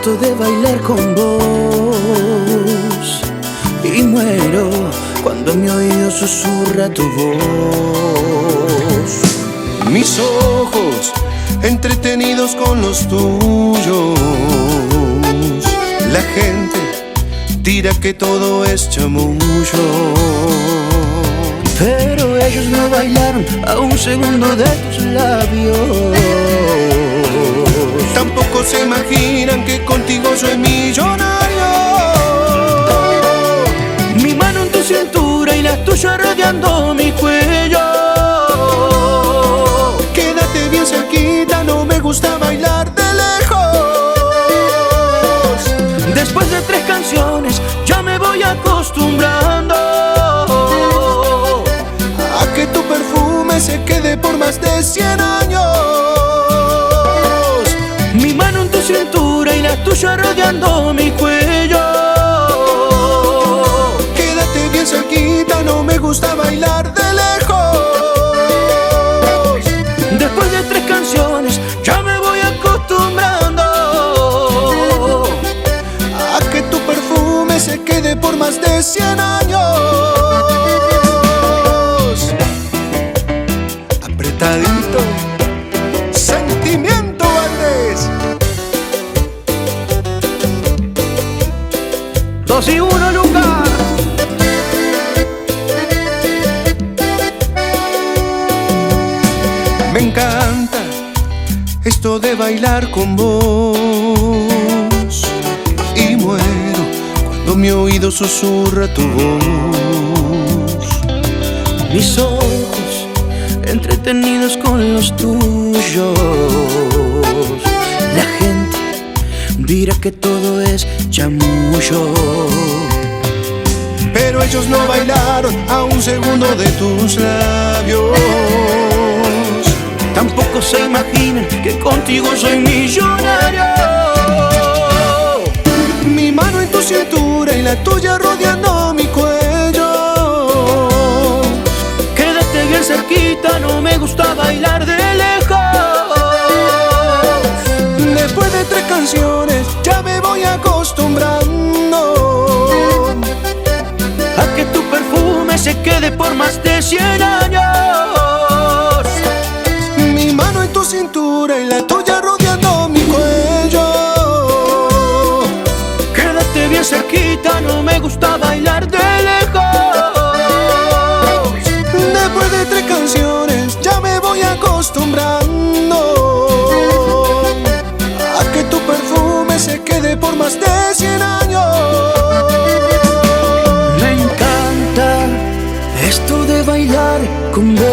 esto de bailar con vos. Y muero cuando mi oído susurra tu voz. Mis ojos entretenidos con los tuyos. La gente dirá que todo es chamullo, pero ellos no bailaron a un segundo de tus labios. Tampoco se imaginan que contigo soy millonario. Mi mano en tu cintura y la tuya rodeando mi cuello. Quédate bien cerquita, no me gusta bailar de lejos. Después de 3 canciones ya me voy acostumbrando a que tu perfume se quede por más de 100 años. Mi mano en tu cintura y la tuya rodeando mi cuello. Quédate bien cerquita, no me gusta bailar de lejos. Después de 3 canciones ya me voy acostumbrando a que tu perfume se quede por más de 100 años. Apretadito, Sentimiento Valdés. 2 y 1, Lucas. Me encanta esto de bailar con vos. Y muero cuando mi oído susurra tu voz. Mis ojos entretenidos con los tuyos. La gente dirá que todo es chamullo, pero ellos no bailaron a un segundo de tus labios. tampoco se imaginan que contigo soy millonario. Mi mano en tu cintura y la tuya rodeando mi cuello. Quédate bien cerquita, no me gusta bailar de lejos. Después de 3 canciones ya me voy acostumbrando a que tu perfume se quede por más de 100 años. Mi mano en tu cintura y la tuya rodeando mi cuello. Quédate bien cerquita, no me gusta bailar de lejos. Después de 3 canciones ya me voy acostumbrando a que tu perfume se quede por más de 100 años. Me encanta esto de bailar con vos.